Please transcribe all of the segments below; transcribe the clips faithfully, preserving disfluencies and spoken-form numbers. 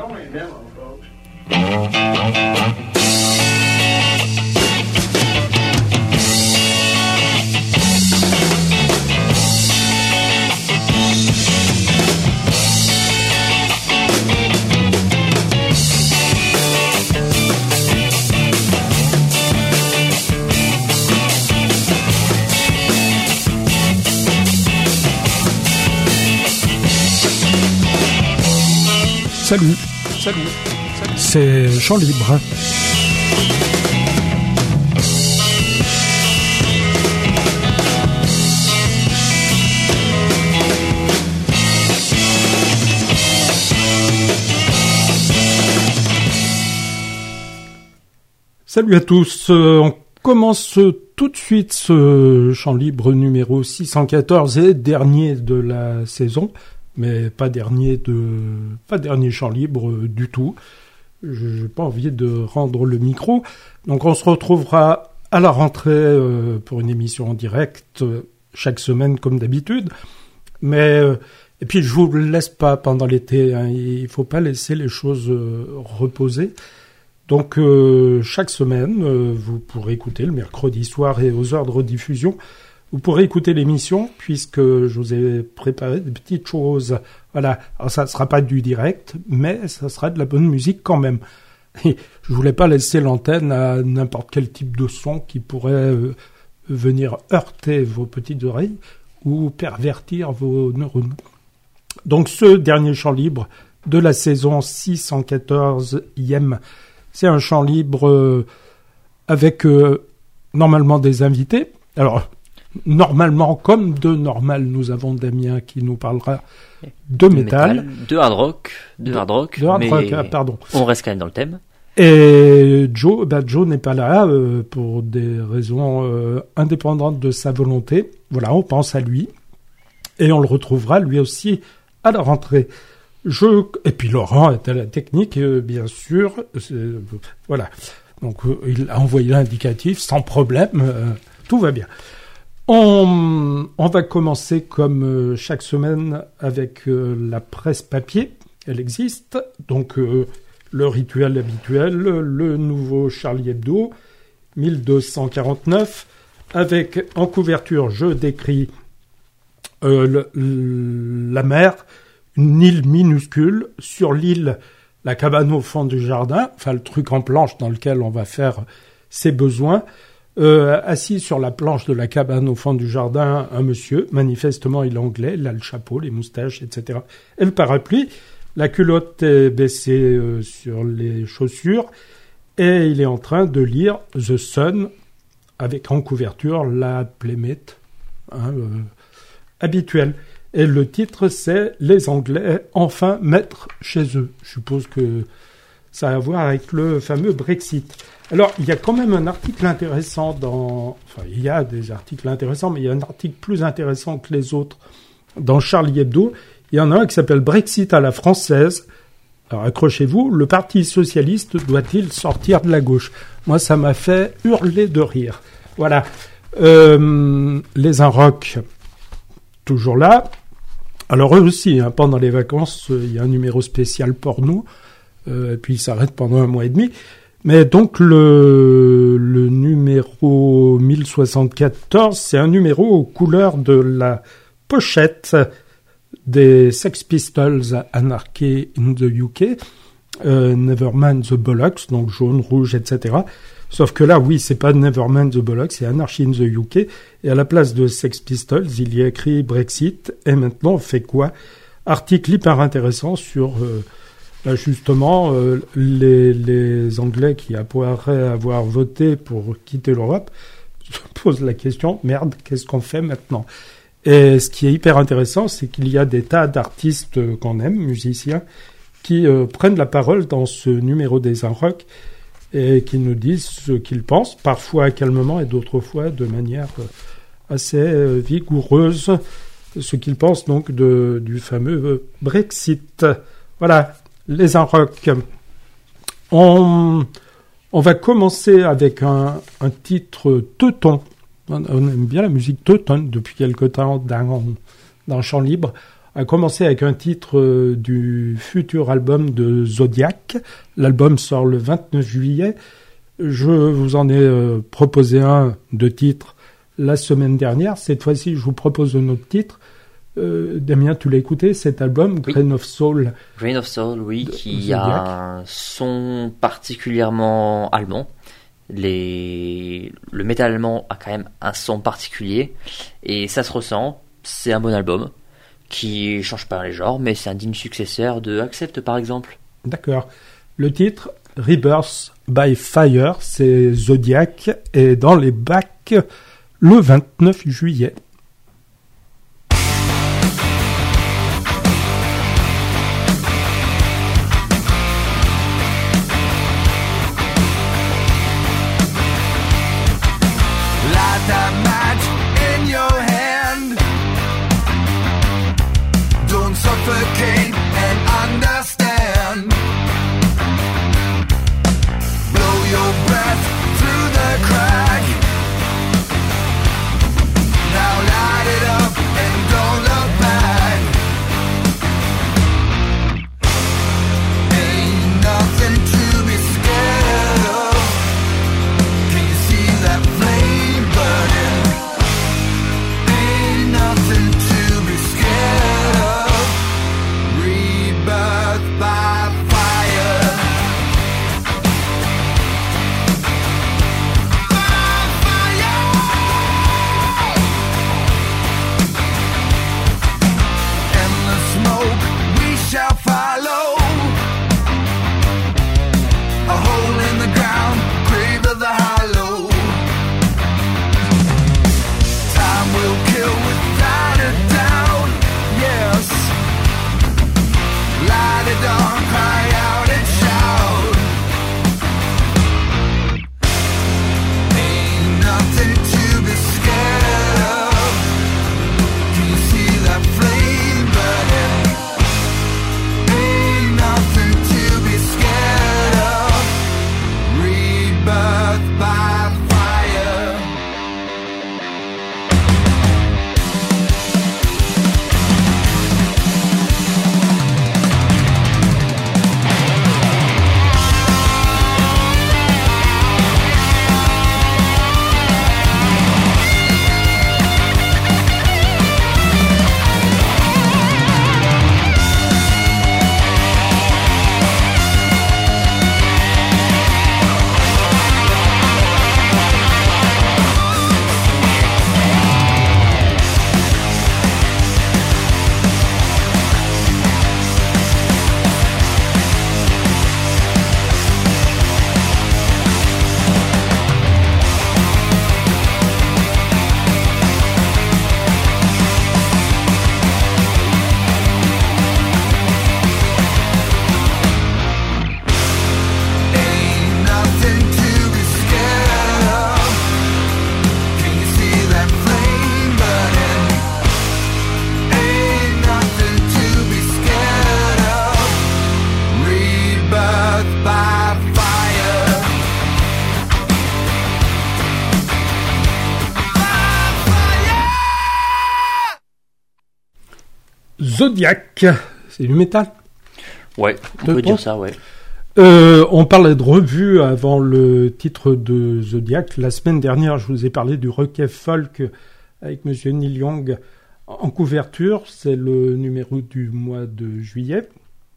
only a demo, folks. Salut, salut, salut. C'est Chant Libre. Salut à tous, euh, on commence tout de suite ce Chant Libre numéro six cent quatorze et dernier de la saison. Mais pas dernier de, pas dernier chant libre euh, du tout. Je n'ai pas envie de rendre le micro. Donc on se retrouvera à la rentrée euh, pour une émission en direct euh, chaque semaine comme d'habitude. Mais euh, et puis je vous laisse pas pendant l'été. Hein, il faut pas laisser les choses euh, reposer. Donc euh, chaque semaine, euh, vous pourrez écouter le mercredi soir et aux heures de rediffusion. Vous pourrez écouter l'émission puisque je vous ai préparé des petites choses. Voilà, alors ça ne sera pas du direct, mais ça sera de la bonne musique quand même. Et je voulais pas laisser l'antenne à n'importe quel type de son qui pourrait euh, venir heurter vos petites oreilles ou pervertir vos neurones. Donc ce dernier chant libre de la saison six cent quatorzième, c'est un chant libre euh, avec euh, normalement des invités. Alors, normalement, comme de normal, nous avons Damien qui nous parlera de, de métal. métal. De hard rock. De, de hard rock. De hard mais rock, ah, pardon. On reste quand même dans le thème. Et Joe, bah Joe n'est pas là euh, pour des raisons euh, indépendantes de sa volonté. Voilà, on pense à lui. Et on le retrouvera lui aussi à la rentrée. Je... Et puis Laurent est à la technique, euh, bien sûr. C'est... Voilà. Donc euh, il a envoyé l'indicatif sans problème. Euh, tout va bien. On, on va commencer comme euh, chaque semaine avec euh, la presse papier. Elle existe. Donc euh, le rituel habituel, le nouveau Charlie Hebdo, mille deux cent quarante-neuf, avec en couverture, je décris euh, le, la mer, une île minuscule. Sur l'île, la cabane au fond du jardin, enfin le truc en planche dans lequel on va faire ses besoins. Euh, assis sur la planche de la cabane au fond du jardin, un monsieur, manifestement il est anglais, il a le chapeau, les moustaches, et cetera. Et le parapluie, la culotte est baissée euh, sur les chaussures, et il est en train de lire The Sun, avec en couverture la Playmate hein, euh, habituelle. Et le titre c'est « Les Anglais enfin maîtres chez eux ». Je suppose que ça a à voir avec le fameux Brexit. Alors, il y a quand même un article intéressant dans... Enfin, il y a des articles intéressants, mais il y a un article plus intéressant que les autres dans Charlie Hebdo. Il y en a un qui s'appelle « Brexit à la française ». Alors, accrochez-vous, le Parti socialiste doit-il sortir de la gauche ? Moi, ça m'a fait hurler de rire. Voilà. Euh, les Inrocks, toujours là. Alors, eux aussi, hein, pendant les vacances, il y a un numéro spécial porno. Euh, et puis, il s'arrête pendant un mois et demi. Mais donc, le, le numéro mille soixante-quatorze, c'est un numéro aux couleurs de la pochette des Sex Pistols Anarchy in the U K, euh, Nevermind the Bollocks, donc jaune, rouge, et cetera. Sauf que là, oui, c'est pas Nevermind the Bollocks, c'est Anarchy in the U K. Et à la place de Sex Pistols, il y a écrit Brexit. Et maintenant, on fait quoi ? Article hyper intéressant sur... Euh, Là, justement, euh, les, les Anglais qui pourraient avoir voté pour quitter l'Europe se posent la question, merde, qu'est-ce qu'on fait maintenant ? Et ce qui est hyper intéressant, c'est qu'il y a des tas d'artistes qu'on aime, musiciens, qui euh, prennent la parole dans ce numéro des Inrocks et qui nous disent ce qu'ils pensent, parfois calmement et d'autres fois de manière assez euh, vigoureuse, ce qu'ils pensent donc de, du fameux Brexit. Voilà. Les Inrocks. On, on va commencer avec un, un titre teuton. On, on aime bien la musique teuton depuis quelque temps dans, dans Chant Libre. à commencer avec un titre euh, du futur album de Zodiac. L'album sort le vingt-neuf juillet. Je vous en ai euh, proposé un de titre la semaine dernière. Cette fois-ci, je vous propose un autre titre. Euh, Damien, tu l'as écouté, cet album, oui. Grain of Soul. Grain of Soul, oui, qui Zodiac. A un son particulièrement allemand. Les... Le métal allemand a quand même un son particulier et ça se ressent. C'est un bon album qui change pas les genres, mais c'est un digne successeur de Accept par exemple. D'accord. Le titre Rebirth by Fire, c'est Zodiac et dans les bacs le vingt-neuf juillet. Suffocate and understand. Blow your breath through the crack. Now light it up and don't look back. Ain't nothing to be scared of. Can you see that flame burning? Ain't nothing to be scared of. Rebirth by fire. By fire. Endless smoke we shall follow. A hole in the ground, grave of the hollow. Time will kill without a doubt. Yes. Light it on, cry out and shout. Ain't nothing to be scared of. Can you see that flame burning? Ain't nothing to be scared of. Rebirth by fire. Zodiac, c'est du métal. Ouais, on peut dire ça, ouais. Euh, on parlait de revue avant le titre de Zodiac. La semaine dernière, je vous ai parlé du requiem folk avec Monsieur Neil Young en couverture. C'est le numéro du mois de juillet.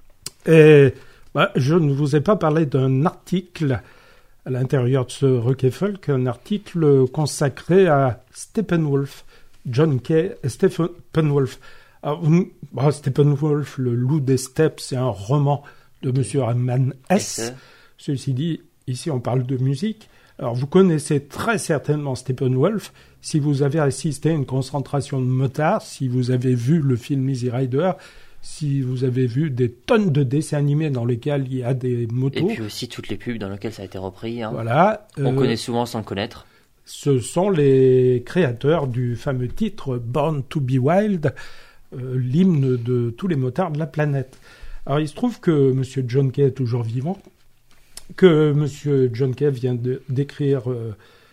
Et bah, je ne vous ai pas parlé d'un article à l'intérieur de ce requiem folk, un article consacré à Steppenwolf, John Kay et Steppenwolf. Alors, bah, Steppenwolf, le loup des steppes, c'est un roman de Monsieur Hermann Hesse. Ceci dit, ici on parle de musique. Alors vous connaissez très certainement Steppenwolf si vous avez assisté à une concentration de motards, si vous avez vu le film Easy Rider, si vous avez vu des tonnes de dessins animés dans lesquels il y a des motos. Et puis aussi toutes les pubs dans lesquelles ça a été repris. Hein. Voilà. On euh, connaît souvent sans le connaître. Ce sont les créateurs du fameux titre Born to be Wild, euh, l'hymne de tous les motards de la planète. Alors, il se trouve que M. John Kay est toujours vivant, que M. John Kay vient de, d'écrire euh,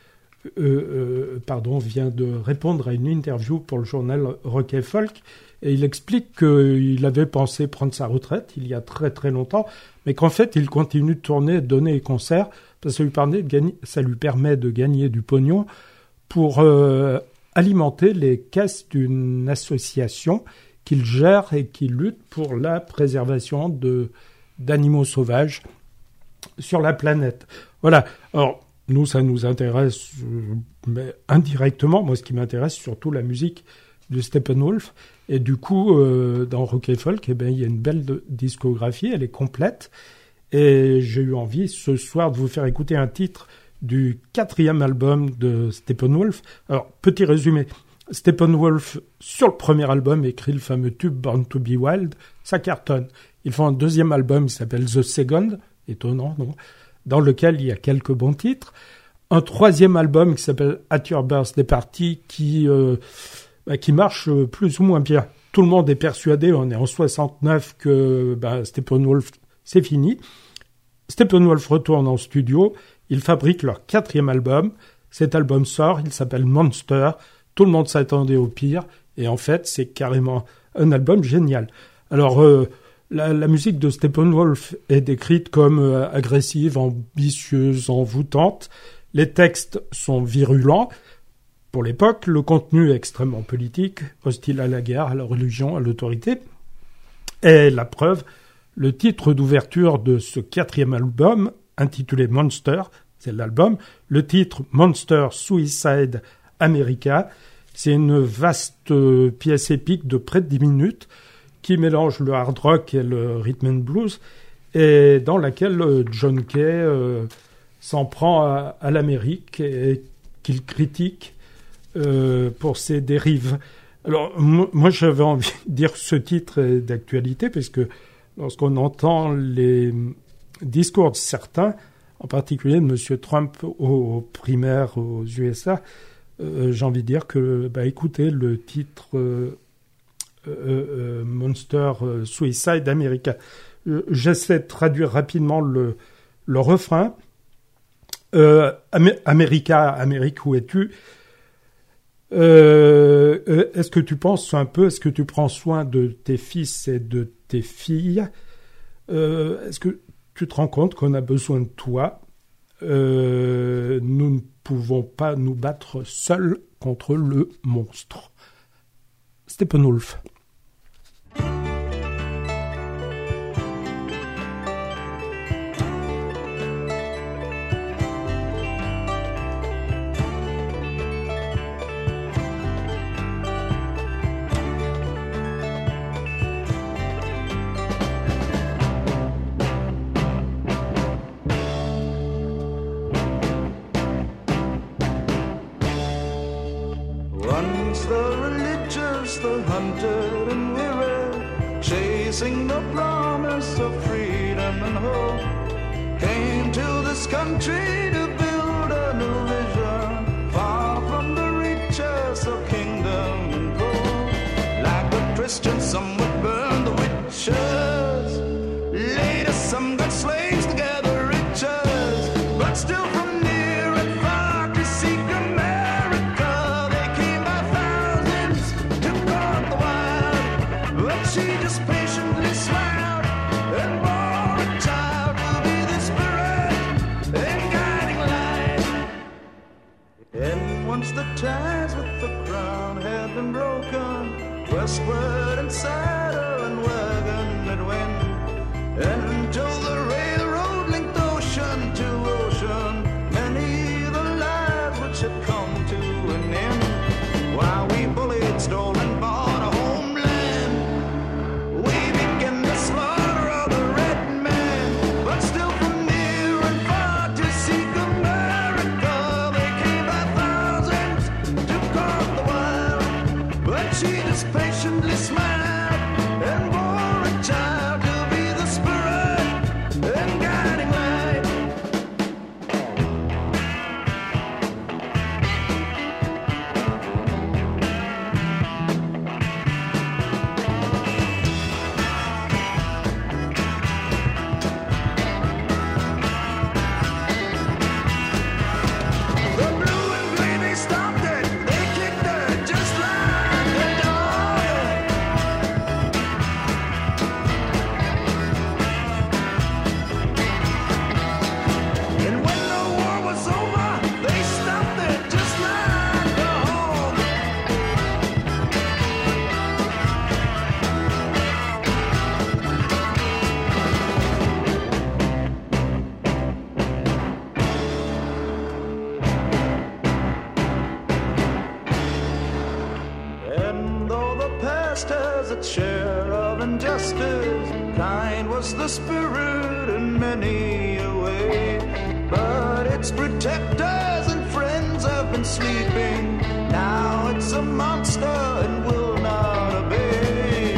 euh, euh, pardon, vient de répondre à une interview pour le journal Rock et Folk, et il explique qu'il avait pensé prendre sa retraite il y a très très longtemps, mais qu'en fait il continue de tourner, de donner des concerts, parce que ça lui permet de gagner, ça lui permet de gagner du pognon pour euh, alimenter les caisses d'une association qu'il gère et qui lutte pour la préservation de, d'animaux sauvages sur la planète. Voilà. Alors, nous, ça nous intéresse, euh, mais indirectement. Moi, ce qui m'intéresse, surtout la musique de Steppenwolf. Et du coup, euh, dans Rock et Folk, eh ben, il y a une belle de- discographie, elle est complète. Et j'ai eu envie, ce soir, de vous faire écouter un titre du quatrième album de Steppenwolf. Alors, petit résumé. Steppenwolf, sur le premier album, écrit le fameux tube Born to be Wild. Ça cartonne. Ils font un deuxième album qui s'appelle The Second. Étonnant, non? Dans lequel il y a quelques bons titres. Un troisième album qui s'appelle At Your Birthday Party qui, euh, bah, qui marche euh, plus ou moins bien. Tout le monde est persuadé, on est en soixante-neuf, que bah, Steppenwolf, c'est fini. Steppenwolf retourne en studio. Ils fabriquent leur quatrième album. Cet album sort, il s'appelle Monster. Tout le monde s'attendait au pire. Et en fait, c'est carrément un album génial. Alors, euh, la, la musique de Steppenwolf est décrite comme euh, agressive, ambitieuse, envoûtante. Les textes sont virulents. Pour l'époque, le contenu est extrêmement politique, hostile à la guerre, à la religion, à l'autorité. Et la preuve, le titre d'ouverture de ce quatrième album, intitulé Monster, c'est l'album. Le titre Monster Suicide America, c'est une vaste euh, pièce épique de près de dix minutes qui mélange le hard rock et le rhythm and blues, et dans laquelle euh, John Kay euh, s'en prend à, à l'Amérique et qu'il critique euh, pour ses dérives. Alors, m- moi, j'avais envie de dire que ce titre est d'actualité, parce que lorsqu'on entend les discours de certains, en particulier de M. Trump aux primaires aux U S A, euh, j'ai envie de dire que, bah, écoutez, le titre euh, euh, euh, Monster euh, Suicide America. Euh, j'essaie de traduire rapidement le, le refrain. Euh, Am- America, Amérique, où es-tu? Euh, euh, est-ce que tu penses un peu, est-ce que tu prends soin de tes fils et de tes filles? Euh, est-ce que tu te rends compte qu'on a besoin de toi? Euh, nous ne pouvons pas nous battre seuls contre le monstre. Steppenwolf. Once the religious, the hunted and weary, chasing the promise of freedom and hope, came to this country to build a new vision, far from the reaches of kingdom and gold. Like the Christians, some would burn the witches, later some got slaves together, riches, but still from near and far to seek America. They came by thousands to guard the wild, but she just patiently smiled and bore a child to be the spirit and guiding light. And once the ties with the crown had been broken, westward and cider and wagon it went, until the railroad linked ocean to ocean, many the lives which had come to an end. While we bullied, stole and bought a homeland, we began the slaughter of the red man, but still from near and far to seek America. They came by thousands to guard the wild, but she just patiently smiled was the spirit in many a way, but its protectors and friends have been sleeping. Now it's a monster and will not obey.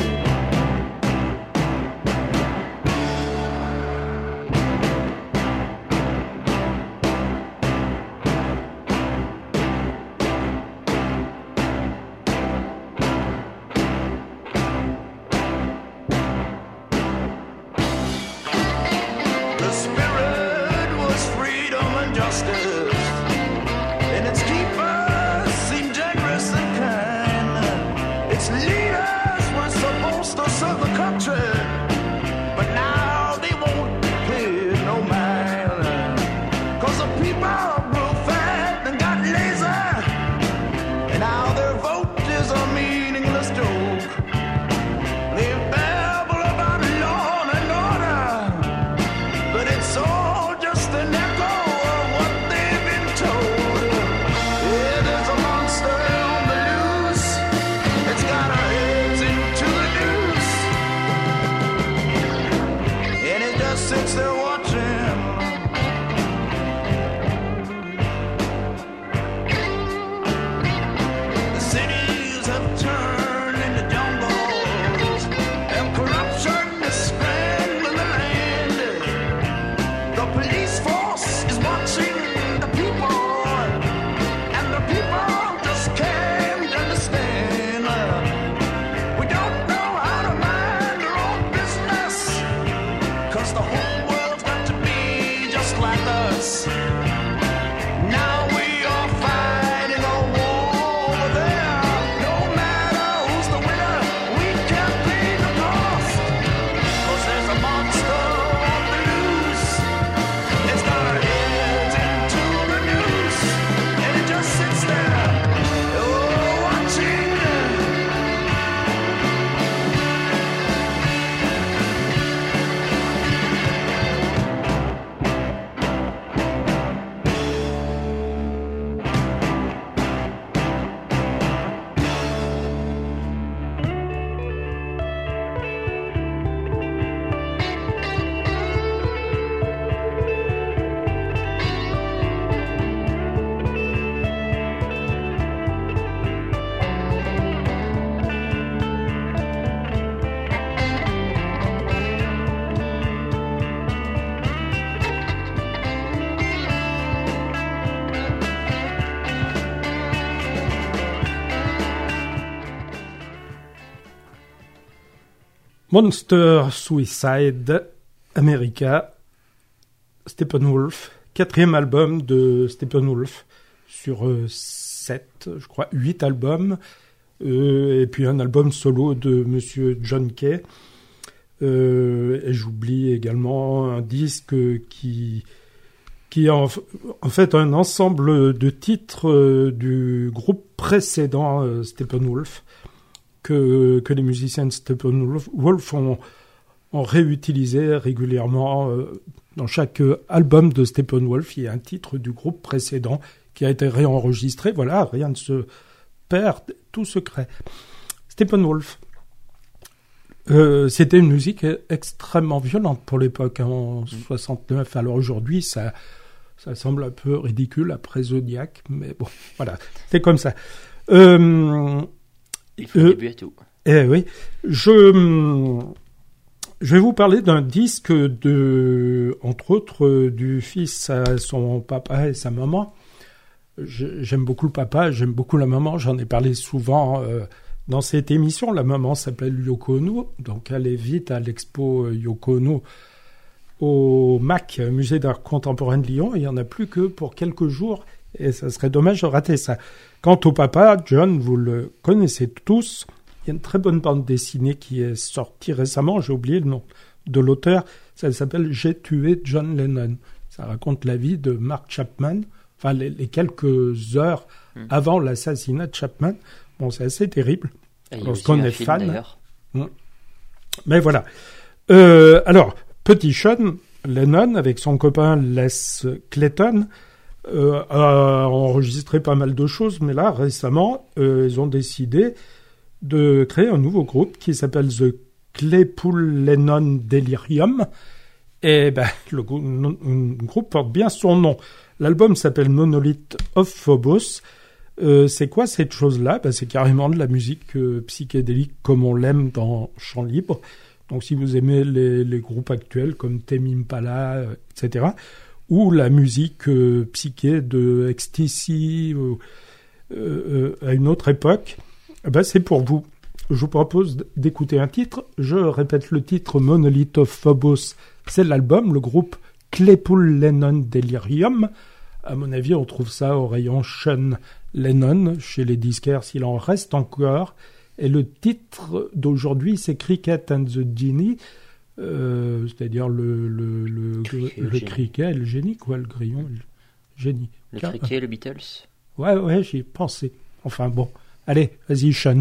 The spirit was freedom and justice, and its keepers seemed generous and kind. Its leaders were supposed to serve the country, but now they won't pay no mind. Cause the people grew fat and got lazy, and now their vote is a meaningless joke. They babble about law and order, but it's all just an echo of what they've been told. Yeah, there's a monster on the loose. It's got our heads into the noose, and it just sits there watching. The cities have turned into jungles, and corruption is scrambling the land. The police force is watching the people, and the people just can't understand. We don't know how to mind our own business, cause the whole world's got to be just like us. Now we are fighting a war over there. No matter who's the winner, we can't pay the cost, cause there's a monster on the loose. It's got our heads into the noose, and it just sits there, oh, watching. Monster Suicide America, Steppenwolf, quatrième album de Steppenwolf sur euh, sept, je crois, huit albums, euh, et puis un album solo de Monsieur John Kay. Euh, et j'oublie également un disque qui qui est en, en fait un ensemble de titres euh, du groupe précédent euh, Steppenwolf, que, que les musiciens de Steppenwolf ont, ont réutilisé régulièrement. Euh, dans chaque album de Steppenwolf, il y a un titre du groupe précédent qui a été réenregistré. Voilà, rien ne se perd, tout se crée. Steppenwolf. Euh, c'était une musique extrêmement violente pour l'époque, hein, en soixante-neuf. Alors aujourd'hui, ça, ça semble un peu ridicule après Zodiac, mais bon, voilà, c'est comme ça. Euh, Il faut euh, début à tout. Eh oui, je, je vais vous parler d'un disque de, entre autres, du fils à son papa et sa maman. Je, j'aime beaucoup le papa, j'aime beaucoup la maman, j'en ai parlé souvent euh, dans cette émission. La maman s'appelle Yoko Ono, donc allez vite à l'expo Yoko Ono au M A C, Musée d'Art Contemporain de Lyon. Il n'y en a plus que pour quelques jours et ça serait dommage de rater ça. Quant au papa, John, vous le connaissez tous. Il y a une très bonne bande dessinée qui est sortie récemment, j'ai oublié le nom de l'auteur. Ça s'appelle « J'ai tué John Lennon ». Ça raconte la vie de Mark Chapman, enfin les, les quelques heures mmh. avant l'assassinat de Chapman. Bon, c'est assez terrible lorsqu'on est fan. Film, Mais voilà. Euh, alors, petit Sean Lennon, avec son copain Les Clayton, euh, a enregistré pas mal de choses, mais là, récemment, euh, ils ont décidé de créer un nouveau groupe qui s'appelle The Claypool Lennon Delirium. Et ben, le, le groupe porte bien son nom. L'album s'appelle Monolith of Phobos. Euh, c'est quoi cette chose-là? Ben, c'est carrément de la musique euh, psychédélique comme on l'aime dans Chant Libre. Donc si vous aimez les, les groupes actuels comme Tame Impala, euh, et cetera, ou la musique euh, psyché de Ecstasy euh, euh, à une autre époque, ben, c'est pour vous. Je vous propose d'écouter un titre. Je répète le titre, Monolith of Phobos, c'est l'album, le groupe Claypool Lennon Delirium. À mon avis, on trouve ça au rayon Sean Lennon, chez les disquaires, s'il en reste encore. Et le titre d'aujourd'hui, c'est Cricket and the Genie, euh, c'est-à-dire le, le, le, criquet, le, le criquet, le génie, quoi, le grillon, le génie. Le Car... criquet, le Beatles. Ouais, ouais, j'y ai pensé. Enfin bon, allez, vas-y, Sean.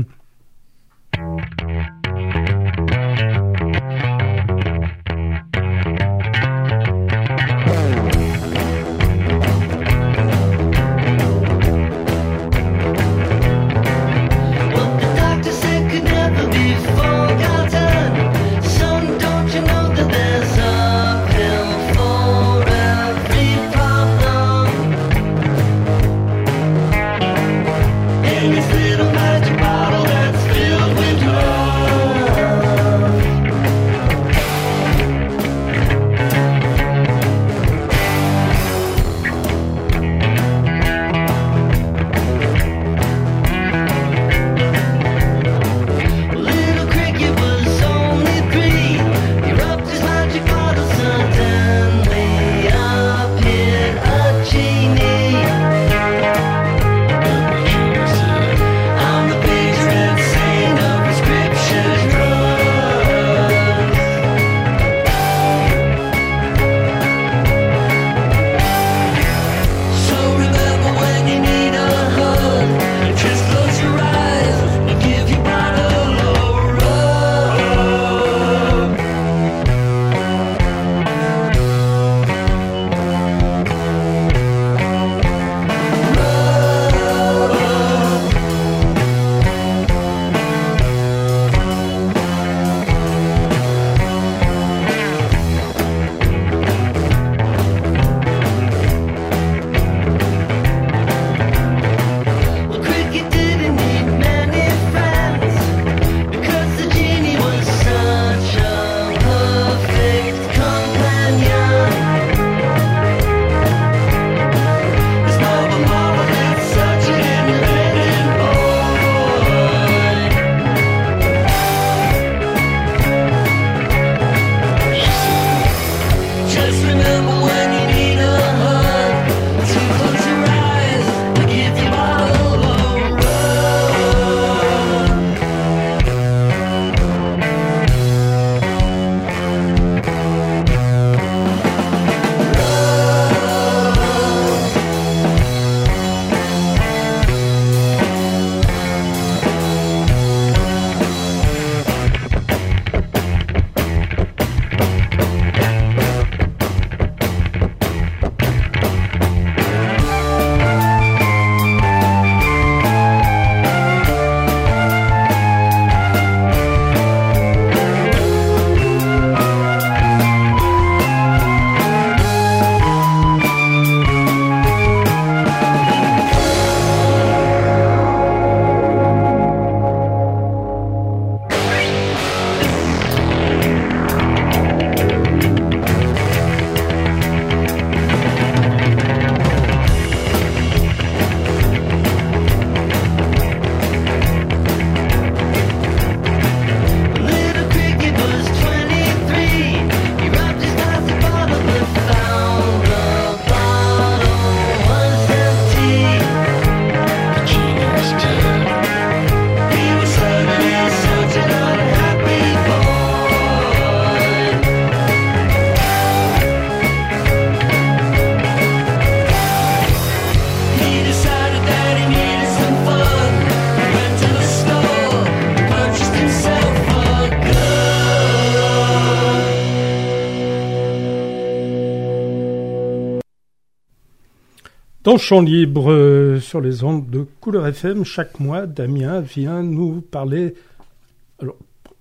Dans Chant Libre, euh, sur les ondes de Couleur F M, chaque mois, Damien vient nous parler. Alors,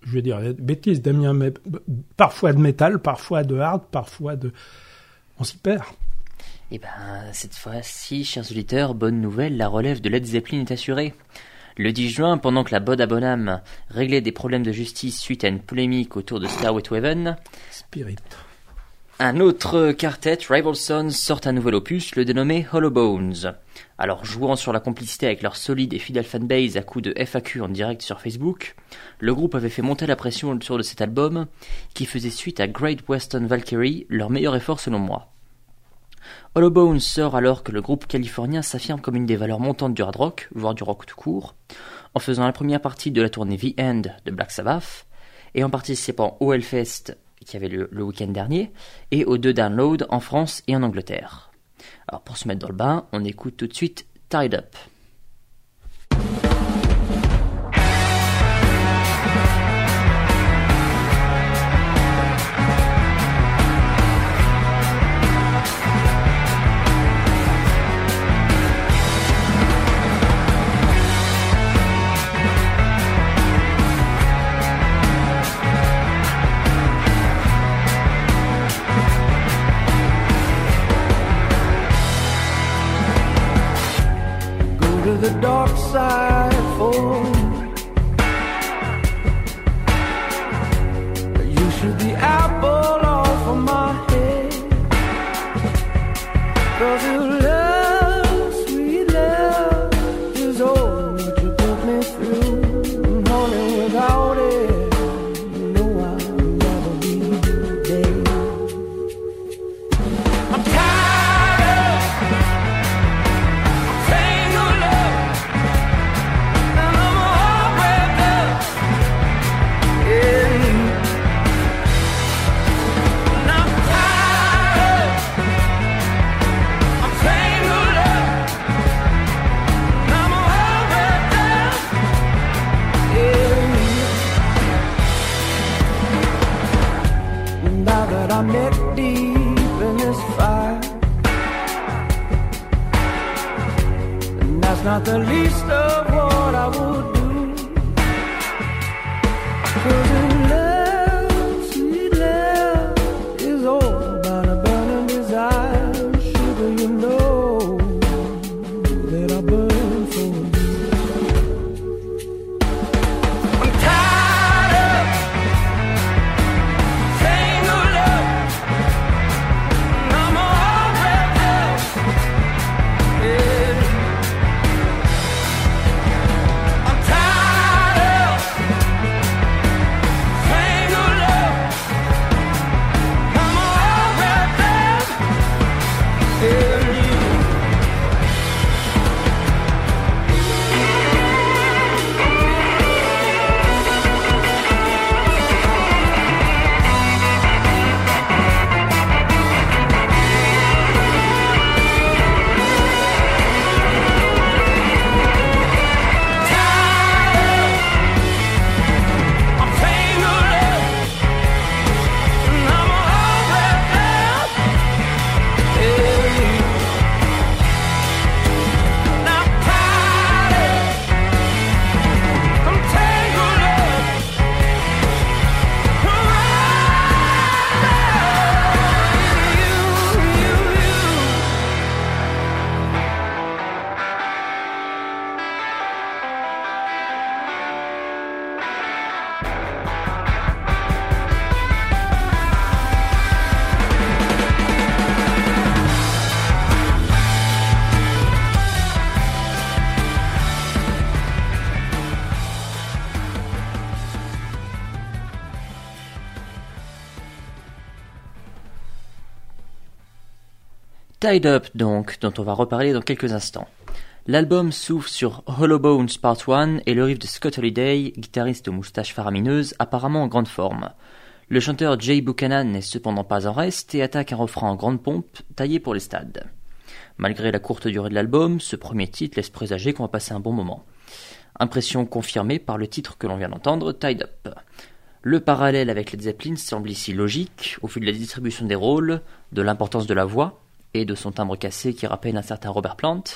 je vais dire des bêtises, Damien, mais parfois de métal, parfois de hard, parfois de... On s'y perd. Et ben, cette fois-ci, chers auditeurs, bonne nouvelle, la relève de Led Zeppelin est assurée. Le dix juin, pendant que la Bodha Bonham réglait des problèmes de justice suite à une polémique autour de Stairway to Heaven, Spirit. Un autre quartet, Rival Sons, sort un nouvel opus, le dénommé Hollow Bones. Alors, jouant sur la complicité avec leur solide et fidèle fanbase à coups de F A Q en direct sur Facebook, le groupe avait fait monter la pression autour de cet album, qui faisait suite à Great Western Valkyrie, leur meilleur effort selon moi. Hollow Bones sort alors que le groupe californien s'affirme comme une des valeurs montantes du hard rock, voire du rock tout court, en faisant la première partie de la tournée The End de Black Sabbath, et en participant au Hellfest qui avait lieu le week-end dernier, et aux deux Download en France et en Angleterre. Alors pour se mettre dans le bain, on écoute tout de suite Tied Up. The dark side for you should be apple off of my head, 'cause your love, sweet love, is all that you put me through. Honey, without it, you know I'd rather be dead. I'm tired of saying your love. I'm neck deep in this fire, and that's not the least of what I would do. 'Cause your love, sweet love, is all about a burning desire. Sugar, you know that I burn for you. I'm tired of saying your love. I'm all wrapped up, yeah. I'm tired of saying your love. I'm all wrapped up, yeah. Tied Up donc, dont on va reparler dans quelques instants. L'album s'ouvre sur Hollow Bones Part un et le riff de Scott Holiday, guitariste aux moustaches faramineuses, apparemment en grande forme. Le chanteur Jay Buchanan n'est cependant pas en reste et attaque un refrain en grande pompe, taillé pour les stades. Malgré la courte durée de l'album, ce premier titre laisse présager qu'on va passer un bon moment. Impression confirmée par le titre que l'on vient d'entendre, Tied Up. Le parallèle avec Led Zeppelin semble ici logique, au vu de la distribution des rôles, de l'importance de la voix, et de son timbre cassé qui rappelle un certain Robert Plant.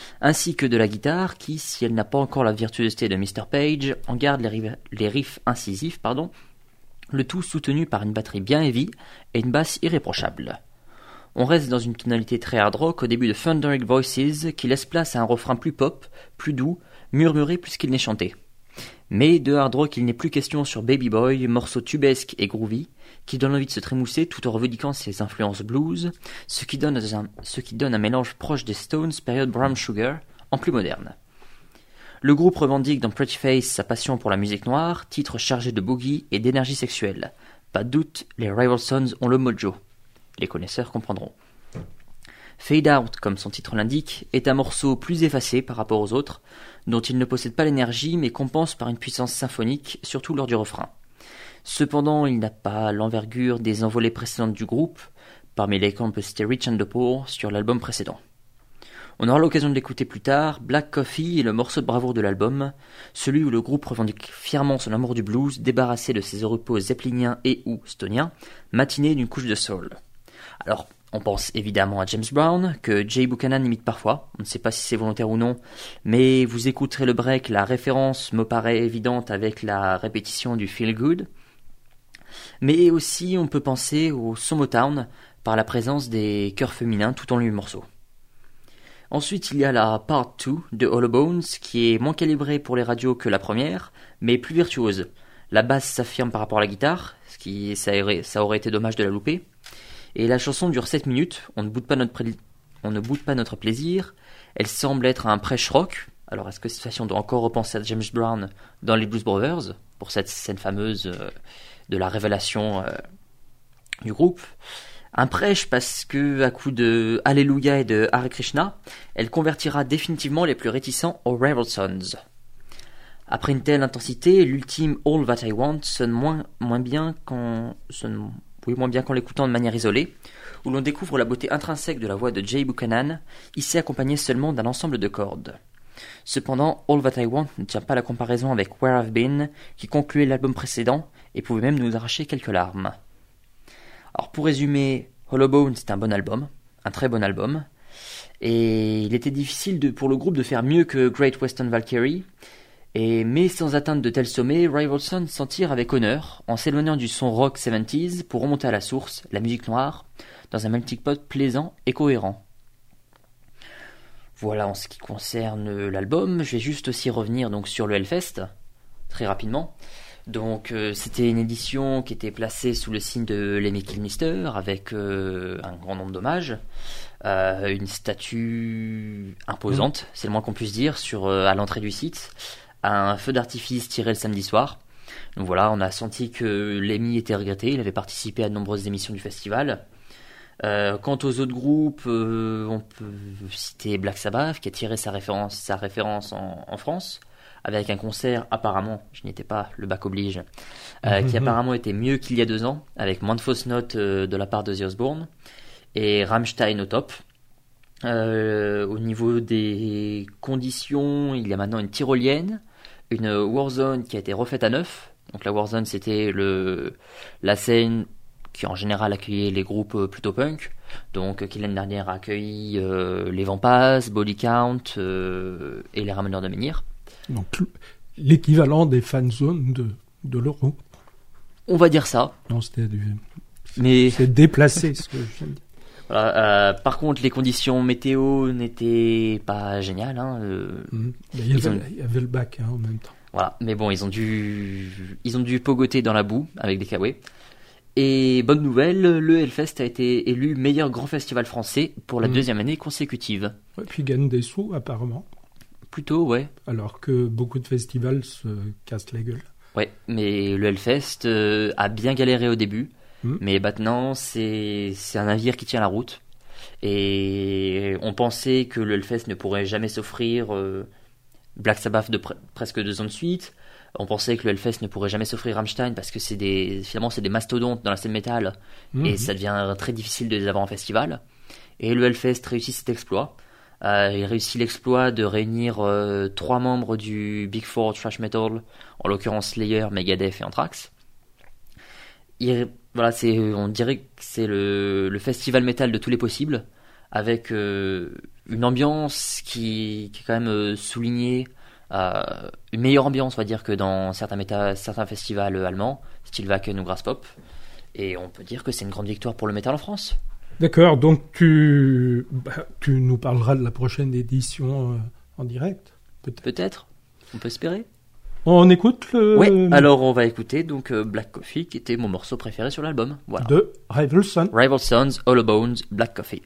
ainsi que de la guitare qui, si elle n'a pas encore la virtuosité de mister Page, en garde les, riff, les riffs incisifs, pardon, le tout soutenu par une batterie bien heavy et une basse irréprochable. On reste dans une tonalité très hard rock au début de Thundering Voices qui laisse place à un refrain plus pop, plus doux, murmuré plus qu'il n'est chanté. Mais de hard rock il n'est plus question sur Baby Boy, morceau tubesque et groovy, qui donne envie de se trémousser tout en revendiquant ses influences blues, ce qui donne un, ce qui donne un mélange proche des Stones période Brown Sugar, en plus moderne. Le groupe revendique dans Pretty Face sa passion pour la musique noire, titre chargé de boogie et d'énergie sexuelle. Pas de doute, les Rival Sons ont le mojo. Les connaisseurs comprendront. Fade Out, comme son titre l'indique, est un morceau plus effacé par rapport aux autres, dont il ne possède pas l'énergie mais compense par une puissance symphonique, surtout lors du refrain. Cependant, il n'a pas l'envergure des envolées précédentes du groupe, parmi lesquelles on peut citer Rich and the Poor sur l'album précédent. On aura l'occasion de l'écouter plus tard, Black Coffee est le morceau de bravoure de l'album, celui où le groupe revendique fièrement son amour du blues, débarrassé de ses repos zeppeliniens et ou stoniens, matiné d'une couche de soul. Alors, on pense évidemment à James Brown, que Jay Buchanan imite parfois, on ne sait pas si c'est volontaire ou non, mais vous écouterez le break, la référence me paraît évidente avec la répétition du Feel Good. Mais aussi on peut penser au son Motown par la présence des chœurs féminins tout au long du morceau. Ensuite il y a la Part deux de Hollow Bones qui est moins calibrée pour les radios que la première, mais plus virtuose. La basse s'affirme par rapport à la guitare, ce qui ça aurait, ça aurait été dommage de la louper. Et la chanson dure sept minutes, on ne boude pas notre, pré... on ne boude pas notre plaisir, elle semble être un prêche rock. Alors est-ce que cette fois-ci on doit encore repenser à James Brown dans les Blues Brothers, pour cette scène fameuse euh, de la révélation euh, du groupe. Un prêche parce que, à coup de Alléluia et de Hare Krishna, elle convertira définitivement les plus réticents aux Rival Sons. Après une telle intensité, l'ultime All That I Want sonne moins, moins bien quand... sonne Oui, moins bien qu'en l'écoutant de manière isolée, où l'on découvre la beauté intrinsèque de la voix de Jay Buchanan, ici accompagnée seulement d'un ensemble de cordes. Cependant, All That I Want ne tient pas la comparaison avec Where I've Been, qui concluait l'album précédent et pouvait même nous arracher quelques larmes. Alors pour résumer, Hollow Bones c'est un bon album, un très bon album, et il était difficile de, pour le groupe de faire mieux que Great Western Valkyrie. Et, mais sans atteindre de tels sommets, Rival Sons s'en tire avec honneur, en s'éloignant du son rock soixante-dix pour remonter à la source, la musique noire, dans un melting pot plaisant et cohérent. Voilà en ce qui concerne l'album. Je vais juste aussi revenir donc sur le Hellfest, très rapidement. Donc euh, c'était une édition qui était placée sous le signe de Lemmy Kilmister, avec euh, un grand nombre d'hommages, euh, une statue imposante, mmh. c'est le moins qu'on puisse dire, sur, euh, à l'entrée du site, un feu d'artifice tiré le samedi soir. Donc voilà, on a senti que Lemmy était regretté, il avait participé à de nombreuses émissions du festival. Euh, quant aux autres groupes, euh, on peut citer Black Sabbath qui a tiré sa référence, sa référence en, en France, avec un concert apparemment, je n'y étais pas, le bac oblige, euh, mmh, qui mmh. apparemment était mieux qu'il y a deux ans, avec moins de fausses notes euh, de la part de The Osbourne, et Rammstein au top. Euh, au niveau des conditions, il y a maintenant une tyrolienne, une Warzone qui a été refaite à neuf. Donc la Warzone c'était le, la scène qui en général accueillait les groupes plutôt punk, donc qui l'année dernière a accueilli euh, les Vampas, Body Count euh, et les Rameneurs de Menhir. Donc l'équivalent des fan zones de, de l'Euro. On va dire ça. Non, c'était du... Mais... c'est déplacé ce que je viens de dire. Voilà, euh, par contre, les conditions météo n'étaient pas géniales. Hein, euh, mmh. il, y avait, ont... il y avait le bac hein, en même temps. Voilà, mais bon, ils ont dû, ils ont dû pogoter dans la boue avec des kawaii. Et bonne nouvelle, le Hellfest a été élu meilleur grand festival français pour la mmh. deuxième année consécutive. Ouais, puis gagne des sous apparemment. Plutôt, ouais. Alors que beaucoup de festivals se cassent la gueule. Ouais, mais le Hellfest euh, a bien galéré au début. Mmh. Mais maintenant, c'est, c'est un navire qui tient la route. Et on pensait que le Hellfest ne pourrait jamais s'offrir euh, Black Sabbath de pre- presque deux ans de suite. On pensait que le Hellfest ne pourrait jamais s'offrir Rammstein parce que c'est des, finalement, c'est des mastodontes dans la scène métal. Mmh. Et ça devient très difficile de les avoir en festival. Et le Hellfest réussit cet exploit. Euh, il réussit l'exploit de réunir euh, trois membres du Big Four Thrash Metal, en l'occurrence Slayer, Megadeth et Anthrax. Il, voilà, c'est, on dirait que c'est le, le festival métal de tous les possibles, avec euh, une ambiance qui, qui est quand même euh, soulignée, euh, une meilleure ambiance, on va dire, que dans certains, méta, certains festivals allemands, style Wacken ou Graspop. Et on peut dire que c'est une grande victoire pour le métal en France. D'accord, donc tu, bah, tu nous parleras de la prochaine édition euh, en direct, peut-être. Peut-être, on peut espérer. On écoute le... Oui, alors on va écouter donc euh, Black Coffee, qui était mon morceau préféré sur l'album. Voilà. De Rival Sons. Rival Sons, Hollow Bones, Black Coffee.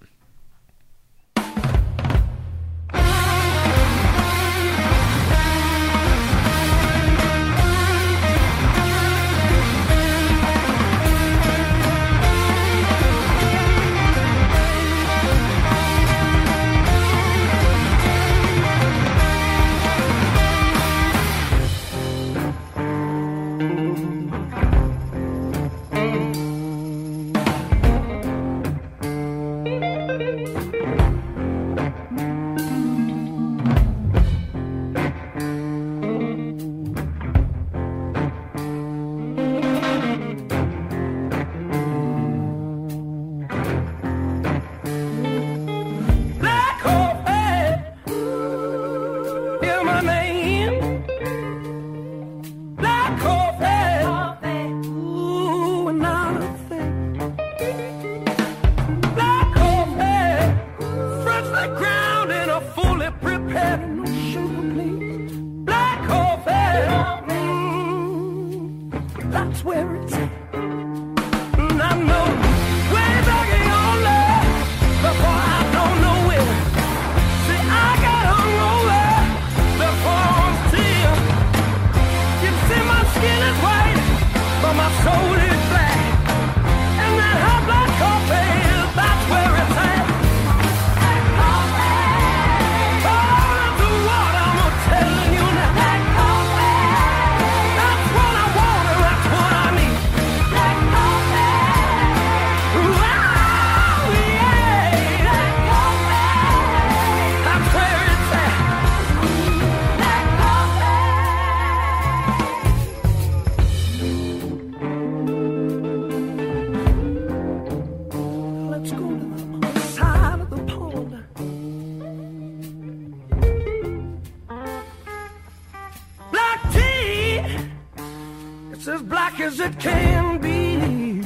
as it can be.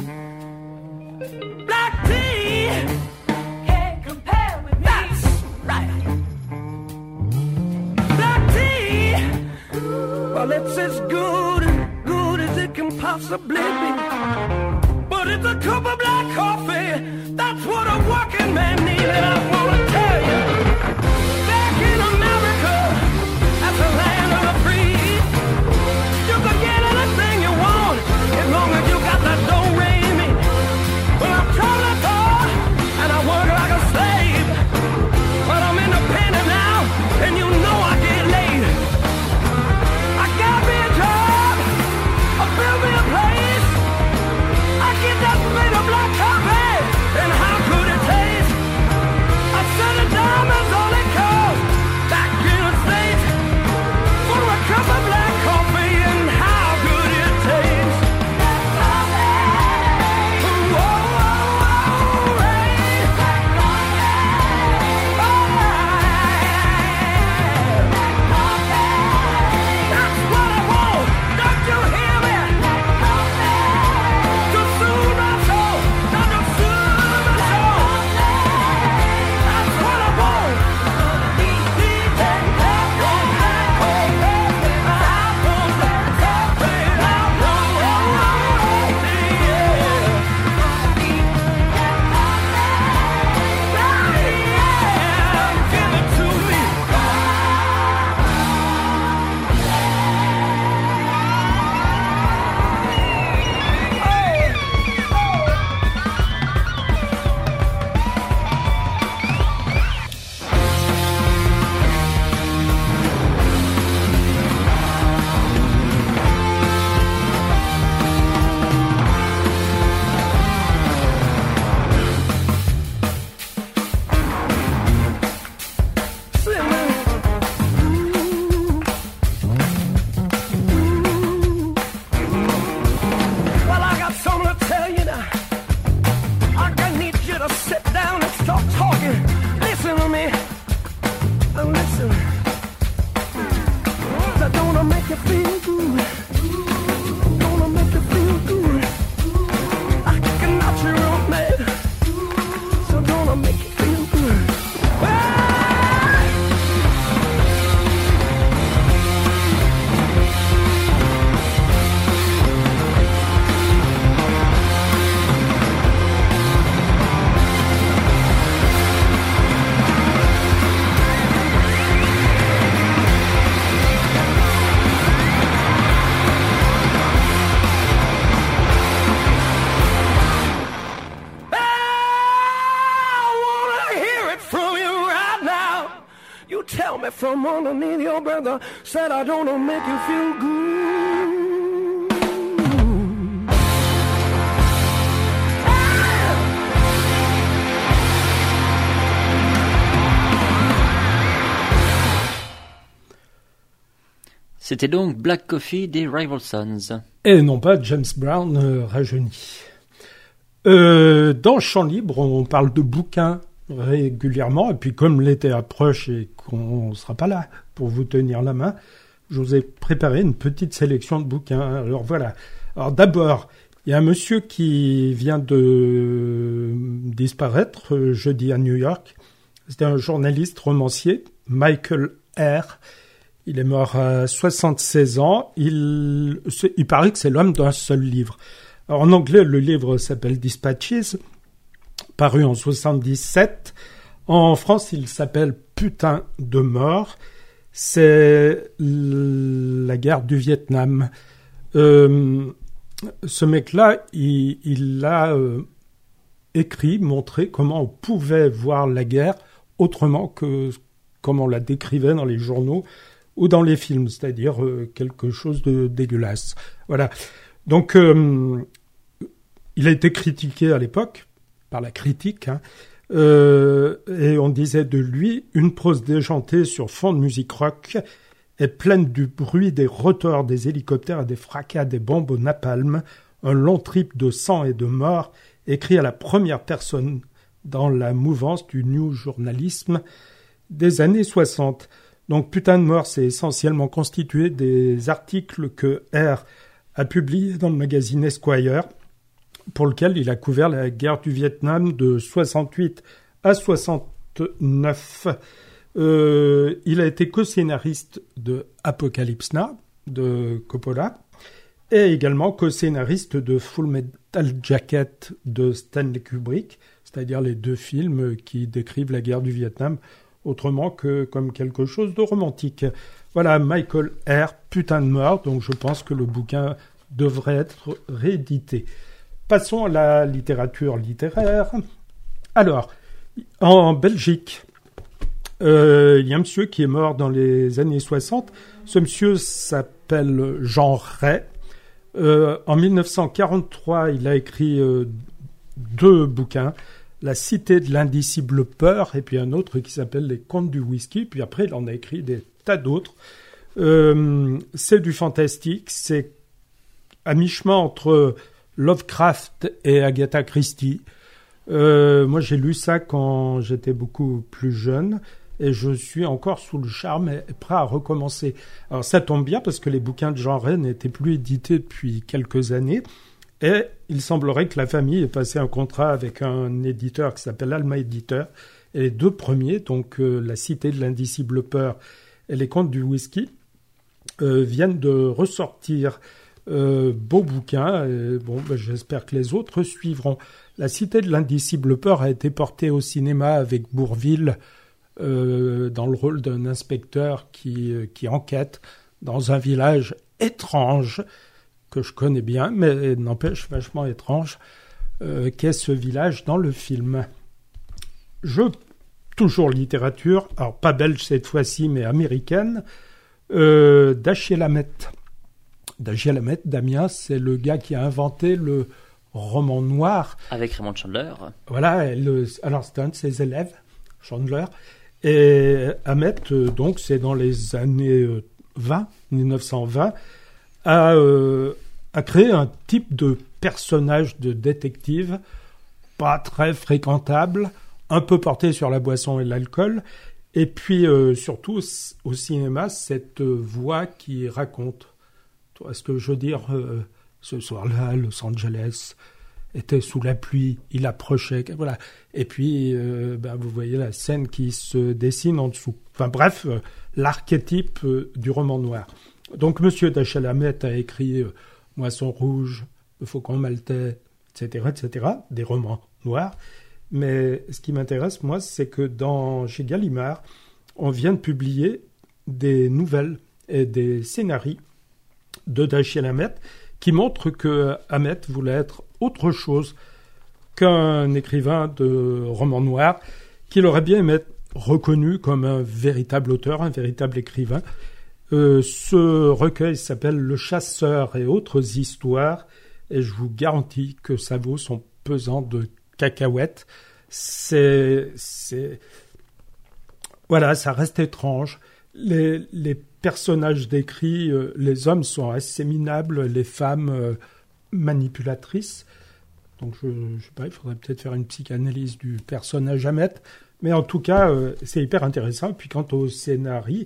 Black tea can't compare with me. That's right. Black tea, well, it's as good as good as it can possibly be. But it's a cup of black coffee. That's what a working man needs, and I wanna tell you, back in America, that's the land of the free. You can get anything you want as long as you got that dough rain me. Well, I'm traveling far and I work like a slave, but I'm independent now, and you know I get laid. I got me a job, I built me a place. I get that plate of black coffee, and how could it taste? gonna make you feel good. Ah! Tell me from underneath your brother, said I don't know, make you feel good. Ah! C'était donc Black Coffee des Rival Sons. Et non pas James Brown euh, rajeuni. Euh, dans Chant Libre, on parle de bouquins régulièrement, et puis comme l'été approche et qu'on ne sera pas là pour vous tenir la main, je vous ai préparé une petite sélection de bouquins. Alors voilà. Alors d'abord, il y a un monsieur qui vient de disparaître jeudi à New York. C'était un journaliste romancier, Michael Eyre. Il est mort à soixante-seize ans. Il, il paraît que c'est l'homme d'un seul livre. Alors en anglais, le livre s'appelle Dispatches, paru en soixante-dix-sept. En France, il s'appelle Putain de mort. C'est la guerre du Vietnam. Euh, ce mec-là, il, il a euh, écrit, montré comment on pouvait voir la guerre autrement que comme on la décrivait dans les journaux ou dans les films, c'est-à-dire euh, quelque chose de dégueulasse. Voilà. Donc, euh, il a été critiqué à l'époque, par la critique, hein, euh, et on disait de lui, une prose déjantée sur fond de musique rock est pleine du bruit des rotors des hélicoptères et des fracas des bombes au napalm, un long trip de sang et de mort, écrit à la première personne dans la mouvance du new journalisme des années soixante. Donc, Putain de mort, c'est essentiellement constitué des articles que Eyre a publiés dans le magazine Esquire, pour lequel il a couvert la guerre du Vietnam de soixante-huit à soixante-neuf. Euh, il a été co-scénariste de Apocalypse Now, de Coppola, et également co-scénariste de Full Metal Jacket de Stanley Kubrick, c'est-à-dire les deux films qui décrivent la guerre du Vietnam autrement que comme quelque chose de romantique. Voilà, Michael Eyre, Putain de mort, donc je pense que le bouquin devrait être réédité. Passons à la littérature littéraire. Alors, en Belgique, euh, il y a un monsieur qui est mort dans les années soixante. Ce monsieur s'appelle Jean Ray. Euh, en mille neuf cent quarante-trois, il a écrit euh, deux bouquins, La Cité de l'indicible peur, et puis un autre qui s'appelle Les Contes du whisky. Puis après, il en a écrit des tas d'autres. Euh, c'est du fantastique. C'est à mi-chemin entre Lovecraft et Agatha Christie. Euh, moi, j'ai lu ça quand j'étais beaucoup plus jeune et je suis encore sous le charme et prêt à recommencer. Alors, ça tombe bien parce que les bouquins de Jean Ray n'étaient plus édités depuis quelques années et il semblerait que la famille ait passé un contrat avec un éditeur qui s'appelle Alma Éditeur. Et les deux premiers, donc euh, La Cité de l'indicible peur et Les Contes du whisky, euh, viennent de ressortir. Euh, beau bouquin, et bon, ben, j'espère que les autres suivront. La Cité de l'indicible peur a été portée au cinéma avec Bourvil euh, dans le rôle d'un inspecteur qui, qui enquête dans un village étrange que je connais bien, mais n'empêche vachement étrange, euh, qu'est ce village dans le film. Je, toujours littérature, alors pas belge cette fois-ci, mais américaine, euh, Dashiell Hammett. Dashiell Hammett, Damien, c'est le gars qui a inventé le roman noir. Avec Raymond Chandler. Voilà, le, alors c'est un de ses élèves, Chandler. Et Hammett, euh, donc, c'est dans les années vingt, mille neuf cent vingt, a, euh, a créé un type de personnage de détective pas très fréquentable, un peu porté sur la boisson et l'alcool, et puis euh, surtout au cinéma, cette euh, voix qui raconte. Tu vois ce que je veux dire, euh, ce soir-là, Los Angeles, était sous la pluie, il approchait, voilà. Et puis, euh, ben, vous voyez la scène qui se dessine en dessous. Enfin bref, euh, l'archétype euh, du roman noir. Donc, Monsieur Dashiell Hammett a écrit euh, Moisson rouge, Le Faucon maltais, et cetera, et cetera, des romans noirs. Mais ce qui m'intéresse, moi, c'est que dans, chez Gallimard, on vient de publier des nouvelles et des scénarios de Dashiell Hammett qui montrent que Hammett voulait être autre chose qu'un écrivain de romans noirs, qu'il aurait bien aimé être reconnu comme un véritable auteur, un véritable écrivain. Euh, ce recueil s'appelle « Le chasseur et autres histoires » et je vous garantis que ça vaut son pesant de cacahuètes. C'est, c'est... Voilà, ça reste étrange. Les, les personnages décrits, euh, les hommes sont assez minables, les femmes euh, manipulatrices. Donc, je ne sais pas, il faudrait peut-être faire une psychanalyse du personnage Hammett. Mais en tout cas, euh, c'est hyper intéressant. Et puis, quant aux scénarios,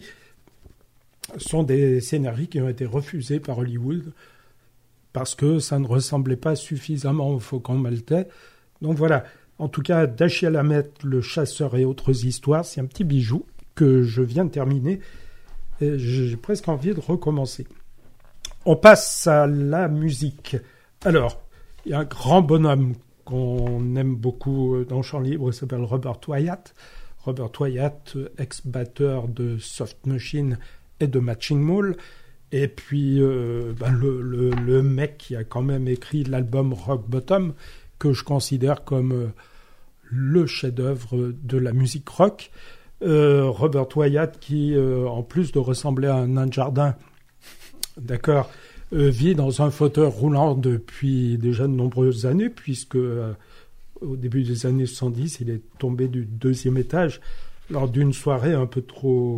ce sont des scénarios qui ont été refusés par Hollywood parce que ça ne ressemblait pas suffisamment au Faucon maltais. Donc, voilà. En tout cas, Dashiell Hammett, Le chasseur et autres histoires, c'est un petit bijou que je viens de terminer. Et j'ai presque envie de recommencer. On passe à la musique. Alors, il y a un grand bonhomme qu'on aime beaucoup dans le champ libre, il s'appelle Robert Wyatt. Robert Wyatt, ex-batteur de Soft Machine et de Matching Mule. Et puis, euh, ben le, le, le mec qui a quand même écrit l'album Rock Bottom, que je considère comme euh, le chef-d'œuvre de la musique rock. Euh, Robert Wyatt qui, euh, en plus de ressembler à un nain de jardin, d'accord, euh, vit dans un fauteuil roulant depuis déjà de nombreuses années, puisque euh, au début des années soixante-dix, il est tombé du deuxième étage lors d'une soirée un peu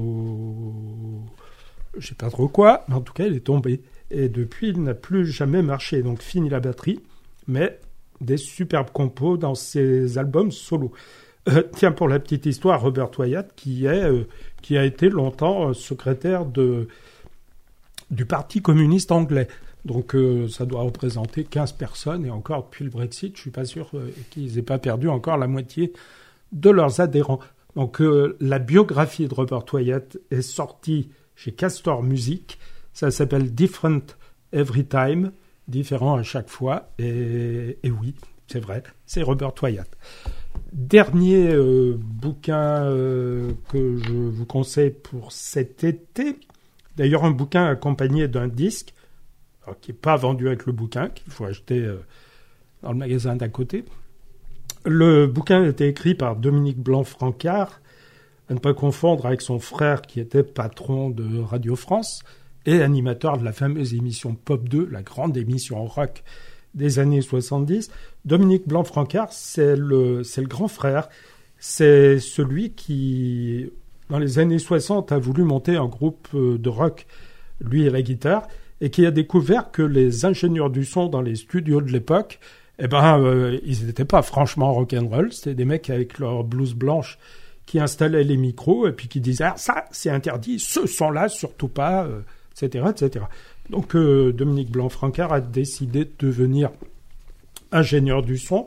trop... je sais pas trop quoi, mais en tout cas, il est tombé. Et depuis, il n'a plus jamais marché. Donc, fini la batterie, mais des superbes compos dans ses albums solo. Euh, tiens, pour la petite histoire, Robert Wyatt, qui, est, euh, qui a été longtemps euh, secrétaire de, du Parti communiste anglais. Donc, euh, ça doit représenter quinze personnes. Et encore, depuis le Brexit, je ne suis pas sûr euh, qu'ils n'aient pas perdu encore la moitié de leurs adhérents. Donc, euh, la biographie de Robert Wyatt est sortie chez Castor Music. Ça s'appelle Different Every Time, différent à chaque fois. Et, et oui, c'est vrai, c'est Robert Wyatt. Dernier euh, bouquin euh, que je vous conseille pour cet été. D'ailleurs, un bouquin accompagné d'un disque, alors, qui n'est pas vendu avec le bouquin, qu'il faut acheter euh, dans le magasin d'à côté. Le bouquin a été écrit par Dominique Blanc-Francard, à ne pas confondre avec son frère qui était patron de Radio France et animateur de la fameuse émission Pop deux, la grande émission rock des années soixante-dix. Dominique Blanc-Francard, c'est le, c'est le grand frère. C'est celui qui, dans les années soixante, a voulu monter un groupe de rock, lui et la guitare, et qui a découvert que les ingénieurs du son dans les studios de l'époque, eh ben, euh, ils n'étaient pas franchement rock'n'roll. C'était des mecs avec leur blouse blanche qui installaient les micros et puis qui disaient ah, « ça, c'est interdit, ce son-là, surtout pas, euh, et cetera, et cetera » Donc, euh, Dominique Blanc-Francard a décidé de devenir ingénieur du son,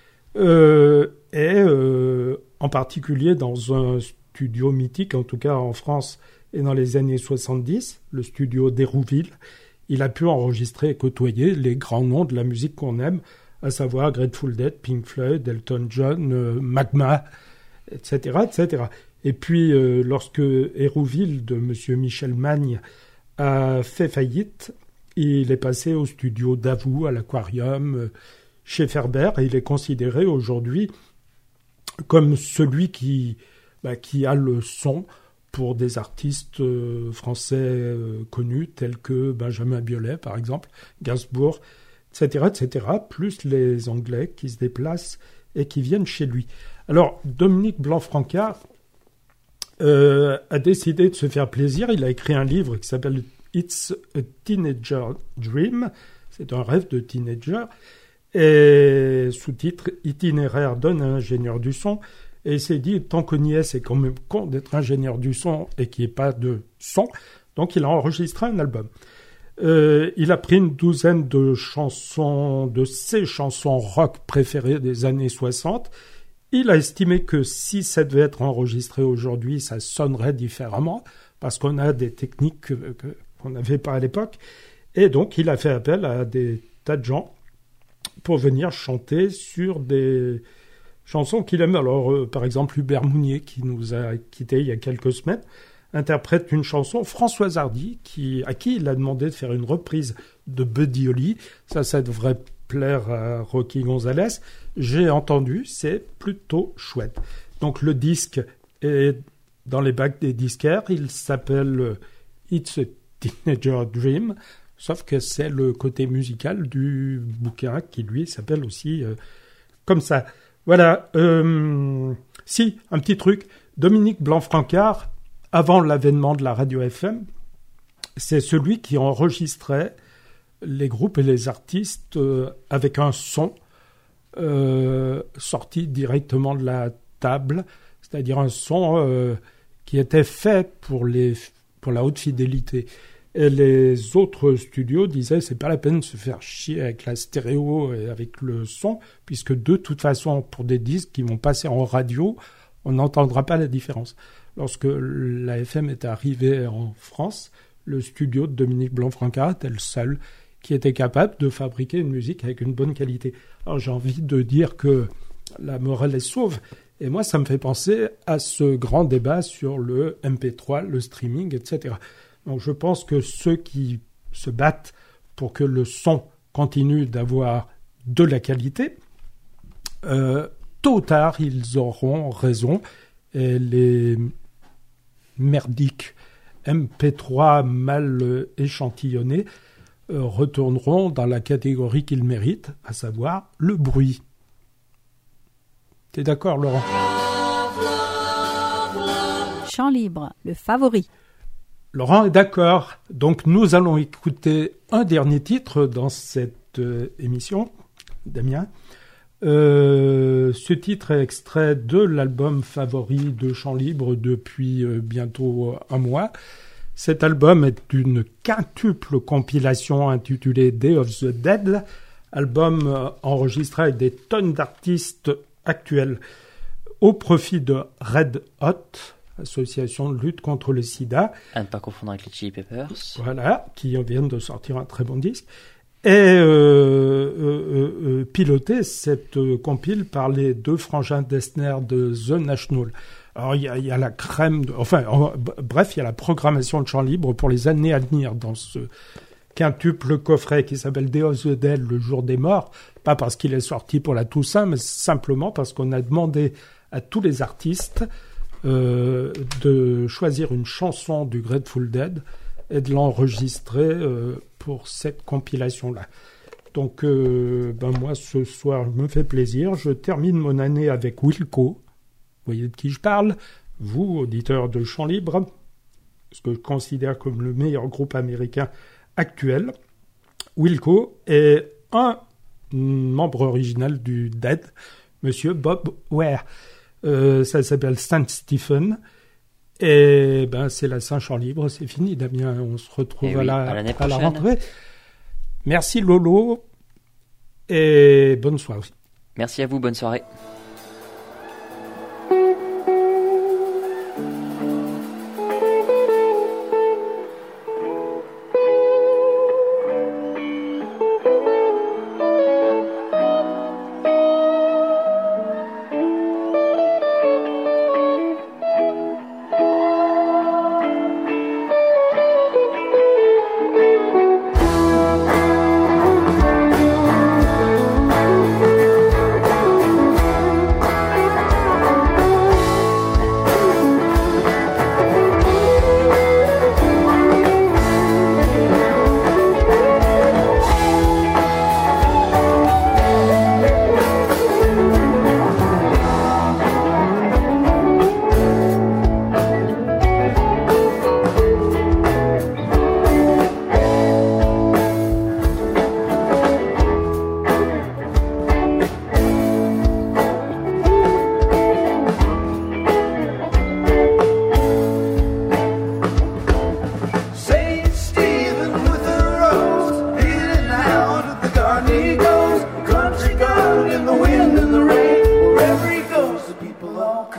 euh, et euh, en particulier dans un studio mythique, en tout cas en France et dans les années soixante-dix, le studio d'Hérouville. Il a pu enregistrer et côtoyer les grands noms de la musique qu'on aime, à savoir Grateful Dead, Pink Floyd, Elton John, euh, Magma, et cetera, et cetera. Et puis, euh, lorsque Hérouville de M. Michel Magne a fait faillite, il est passé au studio Davout, à l'Aquarium, euh, chez Ferber, et il est considéré aujourd'hui comme celui qui, bah, qui a le son pour des artistes euh, français euh, connus, tels que Benjamin Biolay, par exemple, Gainsbourg, et cetera, et cetera, plus les Anglais qui se déplacent et qui viennent chez lui. Alors, Dominique Blanc-Francard euh, a décidé de se faire plaisir. Il a écrit un livre qui s'appelle « It's a Teenager Dream ». C'est un rêve de teenager. Et sous-titre « Itinéraire d'un ingénieur du son ». Et il s'est dit, tant qu'on y est, c'est quand même con d'être ingénieur du son et qu'il n'y ait pas de son. Donc, il a enregistré un album. Euh, il a pris une douzaine de chansons, de ses chansons rock préférées des années soixante. Il a estimé que si ça devait être enregistré aujourd'hui, ça sonnerait différemment, parce qu'on a des techniques que, que, qu'on n'avait pas à l'époque. Et donc, il a fait appel à des tas de gens pour venir chanter sur des chansons qu'il aime. Alors, euh, par exemple, Hubert Mounier, qui nous a quittés il y a quelques semaines, interprète une chanson, Françoise Hardy, qui, à qui il a demandé de faire une reprise de Buddy Holly. Ça, ça devrait plaire à Rocky Gonzalez. J'ai entendu, c'est plutôt chouette. Donc, le disque est dans les bacs des disquaires. Il s'appelle It's a Teenager Dream, sauf que c'est le côté musical du bouquin qui, lui, s'appelle aussi euh, comme ça. Voilà. Euh, si, un petit truc. Dominique Blanc-Francard, avant l'avènement de la radio F M, c'est celui qui enregistrait les groupes et les artistes euh, avec un son euh, sorti directement de la table, c'est-à-dire un son euh, qui était fait pour, les, pour la haute fidélité. Et les autres studios disaient c'est pas la peine de se faire chier avec la stéréo et avec le son, puisque de toute façon, pour des disques qui vont passer en radio, on n'entendra pas la différence. Lorsque la F M est arrivée en France, le studio de Dominique Blanc-Francard était le seul qui était capable de fabriquer une musique avec une bonne qualité. Alors j'ai envie de dire que la morale est sauve. Et moi, ça me fait penser à ce grand débat sur le M P trois, le streaming, et cetera. Donc je pense que ceux qui se battent pour que le son continue d'avoir de la qualité, euh, tôt ou tard, ils auront raison. Et les merdiques M P trois mal échantillonnés euh, retourneront dans la catégorie qu'ils méritent, à savoir le bruit. T'es d'accord, Laurent ? Chant libre, le favori. Laurent est d'accord. Donc nous allons écouter un dernier titre dans cette euh, émission, Damien. Euh, ce titre est extrait de l'album favori de Chant Libre depuis euh, bientôt un mois. Cet album est une quintuple compilation intitulée Day of the Dead, album euh, enregistré avec des tonnes d'artistes actuels au profit de Red Hot, association de lutte contre le sida. À ne pas confondre avec les Chili Peppers. Voilà, qui viennent de sortir un très bon disque. Et euh, euh, euh, piloté cette euh, compile par les deux frangins Dessner de The National. Alors il y a, y a la crème, de, enfin en, bref, il y a la programmation de Chant Libre pour les années à venir dans ce quintuple coffret qui s'appelle Day of the Dead, le jour des morts. Pas parce qu'il est sorti pour la Toussaint, mais simplement parce qu'on a demandé à tous les artistes euh, de choisir une chanson du Grateful Dead et de l'enregistrer euh, pour cette compilation-là. Donc, euh, ben moi, ce soir, je me fais plaisir. Je termine mon année avec Wilco. Vous voyez de qui je parle ? Vous, auditeurs de Chant Libre, ce que je considère comme le meilleur groupe américain actuel. Wilco est un membre original du Dead, Monsieur Bob Weir. Euh, ça s'appelle Saint Stephen. Et ben c'est la Saint-Chant Libre, c'est fini, Damien. On se retrouve oui, à, la, à, l'année à la prochaine. rentrée. Merci Lolo et bonne soirée. Merci à vous, bonne soirée. Thank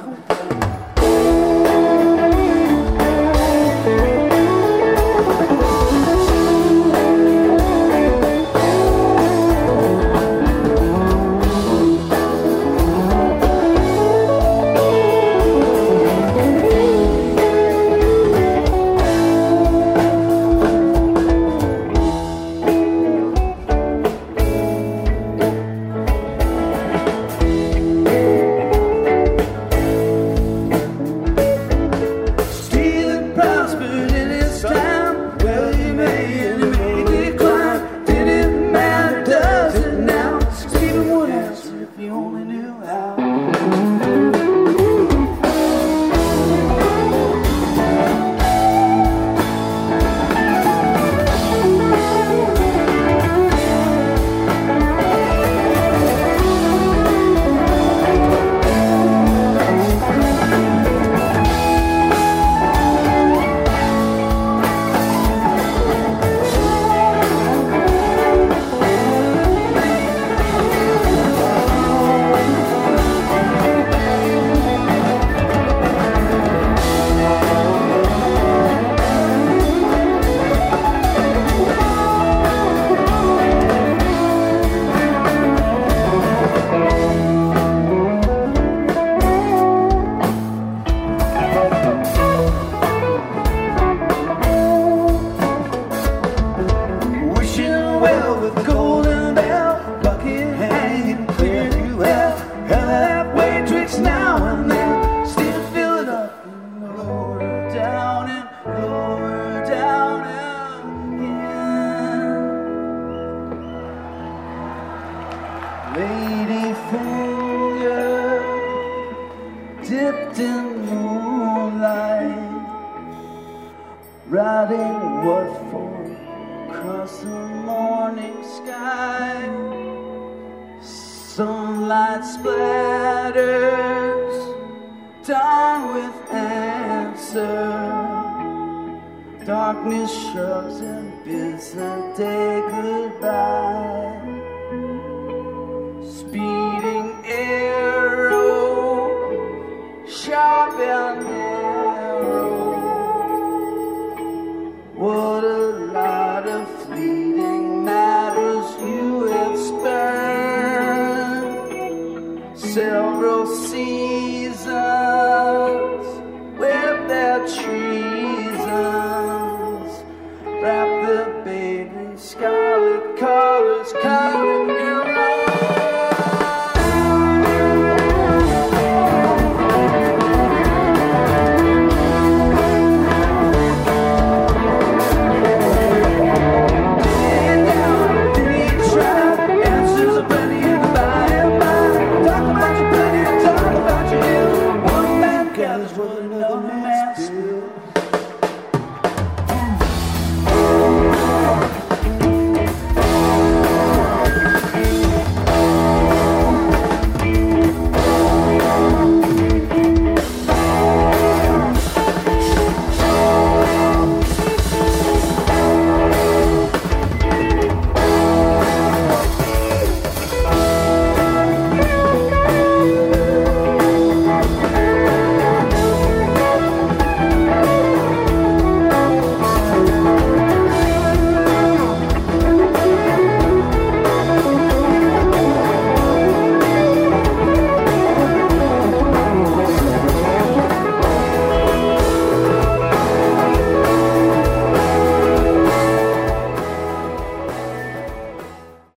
Stephen prospered in his time. Well, he may and he may decline. Did it matter? Does it now? Stephen would answer if he only knew how. Wishing well with golden bell, bucket hanging clear to hell. Hell halfway tricks now and then, still fill it up and lower down and lower down again. Lady finger dipped in moonlight, writing what for across the morning sky. Sunlight splatters dawn with answer. Darkness shrugs and bids the day goodbye. Speeding arrow, sharp and narrow. What a lot of fleeting matters you have spurned. Several seasons with their treasons. Wrap the babe in scarlet colors, coloring your what